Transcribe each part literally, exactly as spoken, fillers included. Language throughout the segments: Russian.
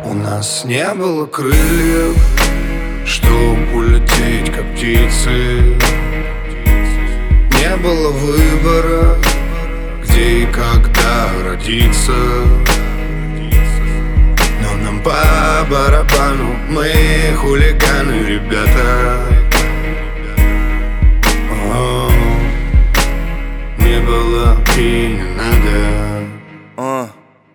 У нас не было крыльев, чтоб улететь, как птицы. Не было выбора, где и когда родиться. Но нам по барабану, мы хулиганы, ребята. О, не было и не надо. А.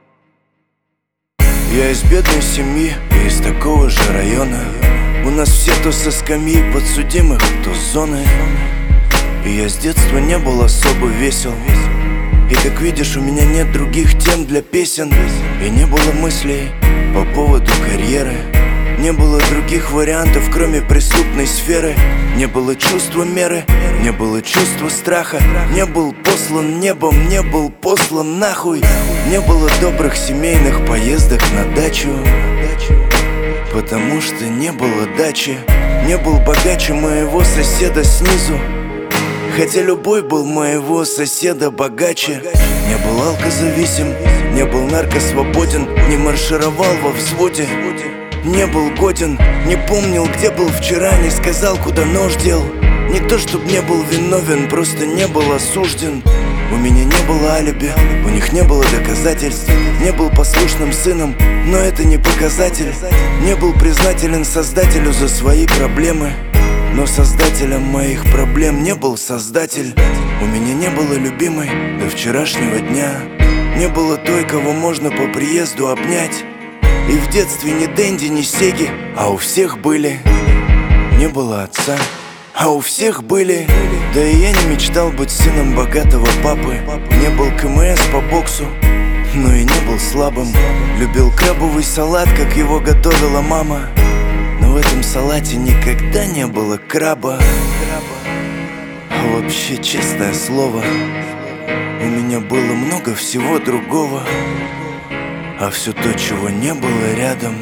Я из бедной семьи и из такого же района. У нас все то со скамьи подсудимых, то с зоны. И я с детства не был особо весел. И как видишь, у меня нет других тем для песен. И не было мыслей по поводу карьеры. Не было других вариантов, кроме преступной сферы. Не было чувства меры, не было чувства страха. Не был послан небом, не был послан нахуй. Не было добрых семейных поездок на дачу, потому что не было дачи. Не был богаче моего соседа снизу, хотя любой был моего соседа богаче. Не был алкозависим, не был наркосвободен, не маршировал во взводе. Не был годен, не помнил, где был вчера, не сказал, куда нож дел. Не то, чтоб не был виновен, просто не был осужден. У меня не было алиби, у них не было доказательств. Не был послушным сыном, но это не показатель. Не был признателен создателю за свои проблемы, но создателем моих проблем не был создатель. У меня не было любимой до вчерашнего дня. Не было той, кого можно по приезду обнять. И в детстве ни Дэнди, ни Сеги, а у всех были. Не было отца, а у всех были. Да и я не мечтал быть сыном богатого папы. Не был КМС по боксу, но и не был слабым. Любил крабовый салат, как его готовила мама, но в этом салате никогда не было краба. А вообще, честное слово, у меня было много всего другого. А все то, чего не было рядом,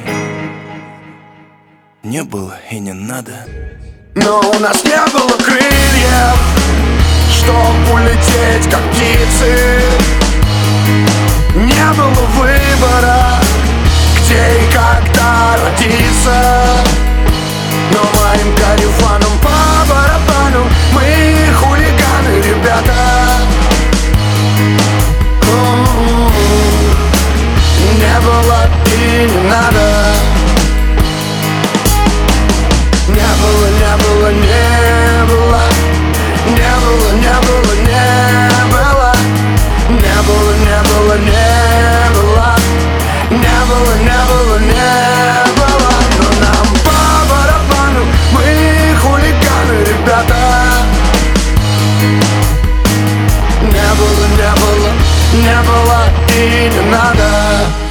не было и не надо. Но у нас не было крыльев, чтоб улететь, как птицы. Не было выбора, где и когда родиться. Но моим карифаном по барабану, мы хулиганы, ребята. Не было и не надо. Не было, не было, не было. Не было, не было, не было. Не было, не было, не было. Не было, не было, не было. Но нам по барабану, мы хулиганы, ребята. Не было, не было, не было и не надо.